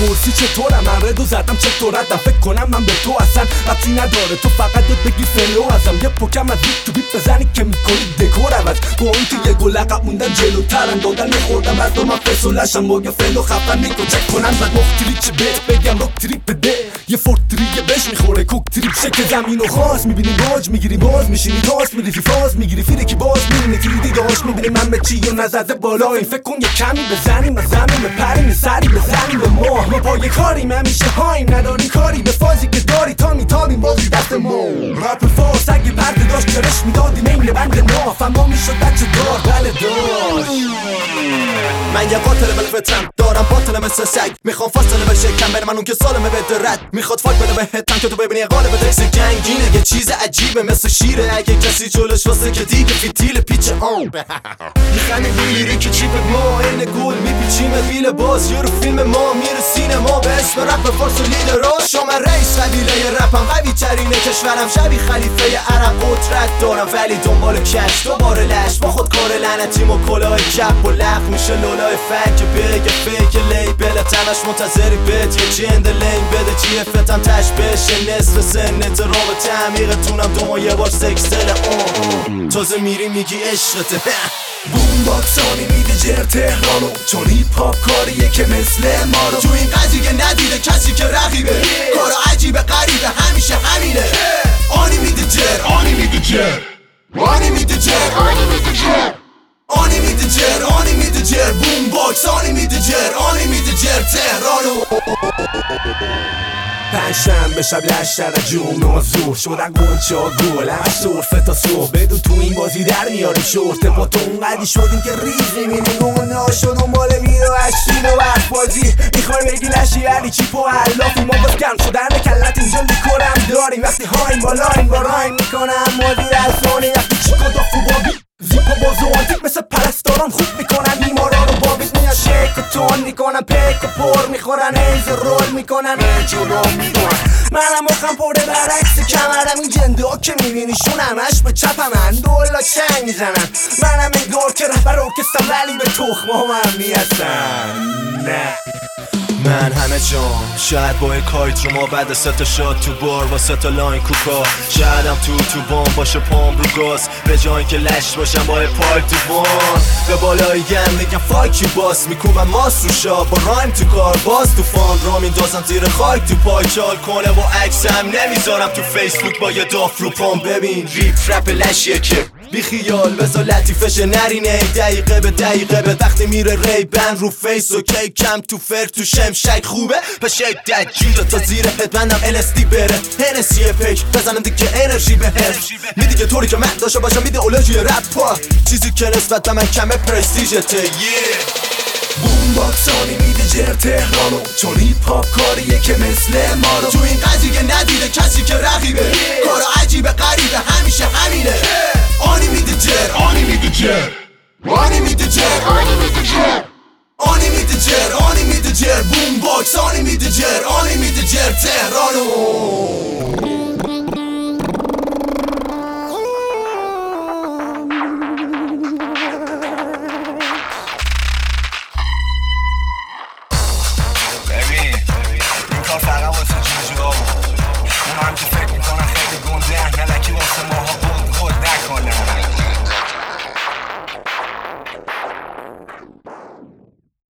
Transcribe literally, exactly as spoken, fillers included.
میپرسی چطورم من ردو زدم چطورتم فکر کنم من به تو اصلا ربطی نداره تو فقط یه بگی فلو ازم یه پوکم از بیت تو بیت بزنی که میکنی دکور عوض با این که یه گل لقب موندن جلوترن دادن میخوردم از دو من فسولشم با یه فلو خفن میکن چک کنن بعد مختری چه بهت بگم روک تریپ بده یه فورت تریپ بهش میخوره کوک تریپ شکل زمین و خاص میبینی باج میگیری باز میشینی تاس میریزی فاز میگیری فیری که باز میبینی تریدی داشت میبینی من به چی و نزده بالا این فکر کن یه کمی بزنیم از زمین بپریم یه سری بزنیم به ماه ما با یه کاریم همیشه هایم نداری کاری به فازی که داری تا میتابیم بازی دست ما رپ فاس اگه پرده داشت کرش میدادیم این بند ناف اما میشد بچه دار بله داشت من یه قاتل بلفتم دارم باطل مثل سگ میخوام فاصله بشه کم بین من اون که سالمه بده رد میخواد فاک بده به هتم که تو ببینی قالب تکس جنگینه یه چیز عجیبه مثل شیره اگه کسی جلوش واسه که دیگه فیتیل پیچ آن میخنی بیری که چیپ ما این گل میپیچیم بیل باز یه رو فیلم ما میره سینما به اسم رپ فارس و لیدرها شما رئیس قبیله رپم قوی ترینه کشورم شبی خلیفه عرب قدرت دارم ولی دنبال کش دوباره لش با خود کار لعنتیم و کلاه کپ و لخ میشه لولای فنگ که بگه فیک لیبل تنش منتظری بهت یه جند لین بده چیه فتم تش بشه نصف سنت رابطه عمیقتونم دو ما یه بار سکس دل اون تازه میری میگی عشقته بوم باکسانی میده جر تهرانو چون هیپ هاپ کاریه که مثل ما رو تو این قضیه ندیده کسی که رقیبه کارا عجیبه غریبه همیشه همینه آنی میده جر آنی میده جر آنی میده جر آنی میده جر آنی میده جر آنی میده جر بوم باکس آنی میده جر آنی میده جر تهرانو پنجشنبه شب لشتر جمعه و زور شدن گنچه ها گل همش سرفه تا صبح بدون تو این بازی در میاریم شورته با تو اونقدی شدیم که ریز میبینیم گونه ها شد و مال ویدو اشین و وقت بازی میخوای بگی لشی علی چیپ و علافی ما باز کم شدن کلت اینجا لیکورم داریم وقتی هایم بالا این بارایم میکنم مادی رسانی وقتی چیکو دافو بابی زیپا باز و آنتیک مثل پرستاران خوب میکنن بیمارا رو بابیت میان شک و تون میکنن پک و پر میخورن ایز رول میکنن ایج و رول میکنن منم مخم پرده برعکس کمرم این جنده ها که میبینیشون همش به چپ من دولا چنگ میزنن منم انگار که رهبر ارکسترم ولی به تخمه هم میهستن نه من همه جام شاید با کایت رو ما بعد سه تا شات تو بار با سه تا لاین کوکا شایدم تو تو بام باشه پام رو گاز به جای که لش باشم با پایپ تو بام به بالای گم میگم فاکی باس میکوبم ماس رو شا با رایم تو کار باز تو فان را میندازم زیر خاک تو پای چال کنه و عکسم نمیذارم تو فیسبوک با یه داف رو پام ببین ریپ رپ لشیه که بی خیال بذار لطیفش نرینه دقیقه به دقیقه به وقتی میره ری بند رو فیس و کیکم تو فر تو شمشک خوبه به شدت جیره تا زیر هدبندم ال اس دی بره هنسی پیک بزنم دیگه انرژی به هر میدی که طوری که من داشته باشم ایدئولوژی رپ ها چیزی که نسبت به من کمه پرستیژته yeah. بوم باکسانی میده جر تهرانو چون هیپ هاپ کاریه که مثل ما رو تو این قضیه ندیده کسی که رقیبه کارا عجیبه غریبه همیشه همینه آنی میده جر آنی میده جر آنی میده جر آنی میده جر آنی میده جر آنی میده جر بوم باکس آنی میده جر آنی میده جر تهرانو